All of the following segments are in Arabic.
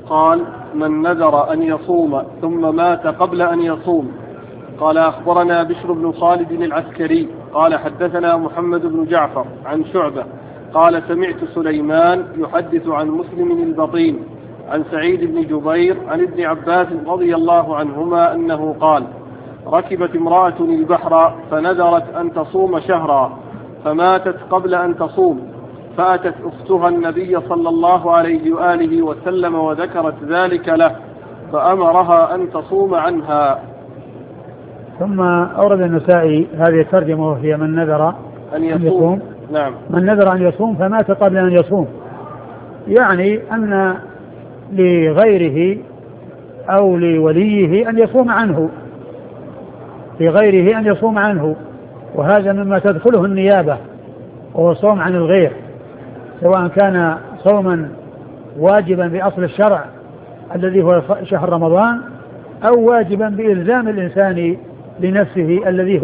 قال: من نذر أن يصوم ثم مات قبل أن يصوم. قال: أخبرنا بشر بن خالد العسكري قال: حدثنا محمد بن جعفر عن شعبة قال: سمعت سليمان يحدث عن مسلم البطين عن سعيد بن جبير عن ابن عباس رضي الله عنهما أنه قال: ركبت امرأة البحر فنذرت أن تصوم شهرا فماتت قبل أن تصوم، فأتت أختها النبي صلى الله عليه وآله وسلم وذكرت ذلك له فأمرها أن تصوم عنها. ثم أورد النسائي هذه الترجمة وهي: من نذر أن يصوم. نعم. من نذر أن يصوم فمات قبل أن يصوم، يعني أن لغيره أو لوليه أن يصوم عنه، لغيره أن يصوم عنه، وهذا مما تدخله النيابة، وهو صوم عن الغير، سواء كان صوما واجبا بأصل الشرع الذي هو شهر رمضان، أو واجبا بإلزام الإنسان لنفسه الذي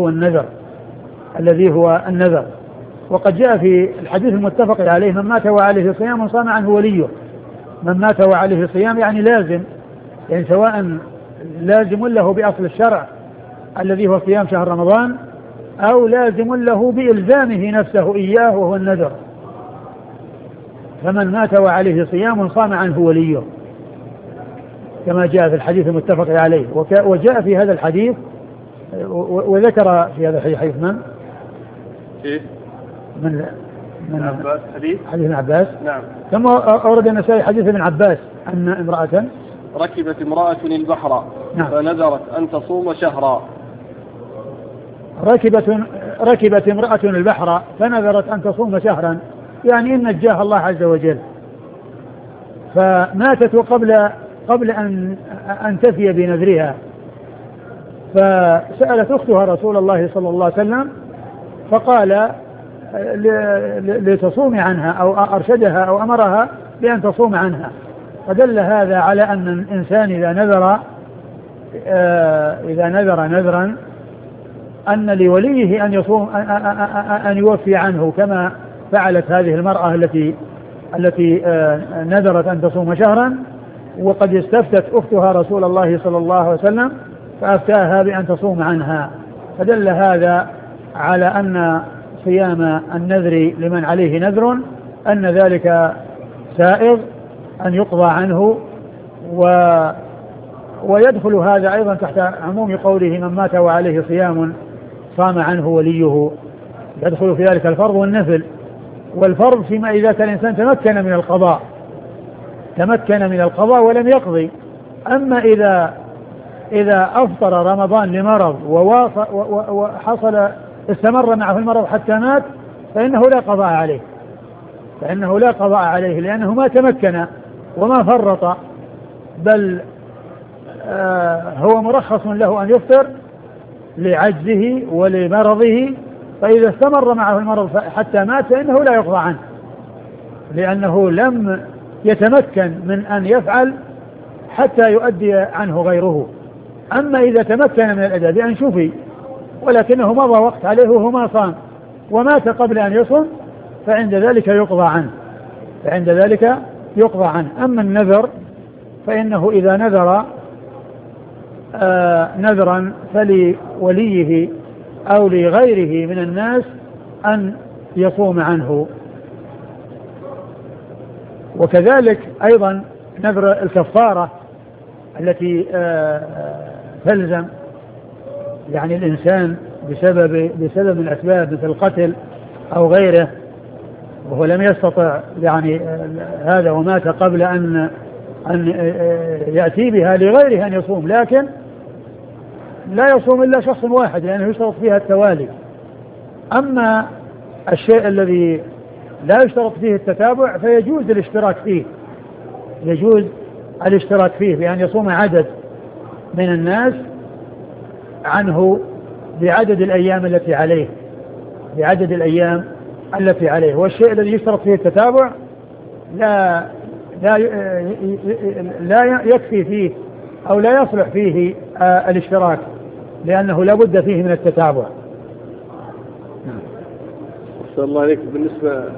هو النذر. وقد جاء في الحديث المتفق عليه: من مات وعليه صيام صام عنه وليه. من مات وعليه صيام يعني لازم، يعني سواء لازم له بأصل الشرع الذي هو صيام شهر رمضان، أو لازم له بإلزامه نفسه إياه وهو النذر. فمن مات وعليه صيام صام عنه وليه، كما جاء في الحديث المتفق عليه. وجاء في هذا الحديث وذكر في هذا الحديث من عباس، حديث ابن عباس. نعم. ثم أورد النسائي حديث ابن عباس أن امرأة ركبت امرأة البحر. نعم. فنذرت أن تصوم شهرا. ركبت امرأة البحر فنذرت أن تصوم شهرا، يعني إن نجاها الله عز وجل، فماتت قبل أن تفي بنذرها، فسألت أختها رسول الله صلى الله عليه وسلم فقال لتصوم عنها، أو أرشدها أو أمرها بأن تصوم عنها. فدل هذا على أن الإنسان إذا نذر نذرا أن لوليه أن يصوم أن يوفي عنه، كما فعلت هذه المرأة التي نذرت أن تصوم شهرا، وقد استفتت أختها رسول الله صلى الله عليه وسلم فأفتاها بأن تصوم عنها. فدل هذا على أن صيام النذر لمن عليه نذر أن ذلك سائغ أن يقضى عنه. ويدخل هذا أيضا تحت عموم قوله: من مات وعليه صيام صام عنه وليه. يدخل في ذلك الفرض والنفل. والفرض فيما إذا كان الإنسان تمكن من القضاء ولم يقضي. أما إذا أفطر رمضان لمرض وحصل استمر معه المرض حتى مات، فإنه لا قضاء عليه، لأنه ما تمكن وما فرط، بل هو مرخص له أن يفطر لعجزه ولمرضه. فإذا استمر معه المرض حتى مات فإنه لا يقضى عنه، لأنه لم يتمكن من أن يفعل حتى يؤدي عنه غيره. أما إذا تمكن من الأداء بأن شفي ولكنه مضى وقت عليه وهو ما صام ومات قبل أن يصوم، فعند ذلك يقضى عنه. أما النذر فإنه إذا نذر نذرا فلوليه أو لغيره من الناس أن يصوم عنه. وكذلك أيضا نذر الكفارة التي تلزم يعني الإنسان بسبب من الأسباب مثل القتل أو غيره، وهو لم يستطع يعني هذا ومات قبل أن يأتي بها لغيره أن يصوم، لكن لا يصوم إلا شخص واحد لأنه يشترط فيها التوالي. أما الشيء الذي لا يشترط فيه التتابع فيجوز الاشتراك فيه بأن يصوم عدد من الناس عنه بعدد الأيام التي عليه. والشيء الذي يشترط فيه التتابع لا يكفي فيه أو لا يصلح فيه الاشتراك، لأنه لا بد فيه من التتابع. أحسن الله عليك. بالنسبة